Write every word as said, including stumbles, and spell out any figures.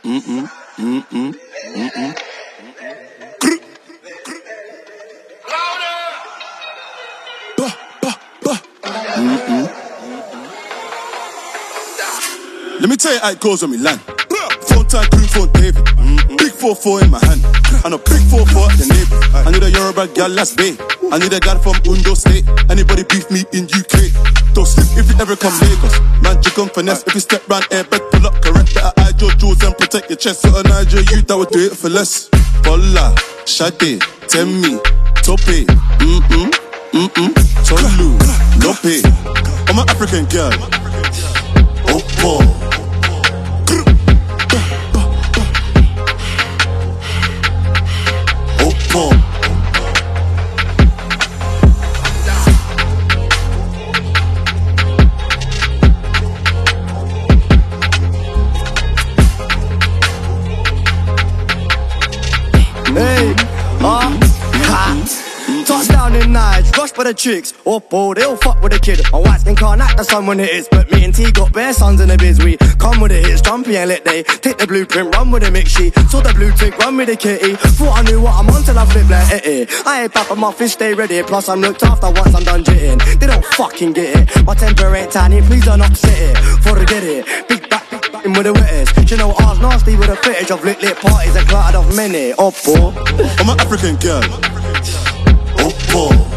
Mm-mm, mm-mm, mm-mm. Bah, bah, bah. Mm-mm. Let me tell you how it goes when we land. Phone time, crew phone, David. Mm-mm. Big four four in my hand, and a big four four at the neighbor. I need a Yoruba girl, last bay. I need a guy from Undo State. Anybody beef me in U K? Don't slip if you ever come Lagos. Man, you come finesse. If you step round airbed, pull up correct. Better eye your jewels and protect your chest. So a Niger youth that would do it for less. Bola, Shade, Temi, Tope, mm-mm, mm-mm, Tolu, Lope. I'm an African girl. Oh, boy. Oh, boy. Hey, ah, ha. Touchdown in Nige, rush by the chicks. Oh, boy, they all fuck with the kid. My white skin can't act, that's someone it is. But me and T got bare sons in the biz. We come with the hits, jumpy and let they take the blueprint, run with the mix sheet. Saw the blue tick, run with the kitty. Thought I knew what I'm on till I flip like eh eh. I ain't back on my fish, stay ready. Plus I'm looked after once I'm done jitting. They don't fucking get it. My temper ain't tiny, please don't upset it. Forget it, big back. With the wettest, you know ours nasty with a fetish of lit lit parties and cluttered of many. Oh, boy. I'm an African girl. Oh, boy.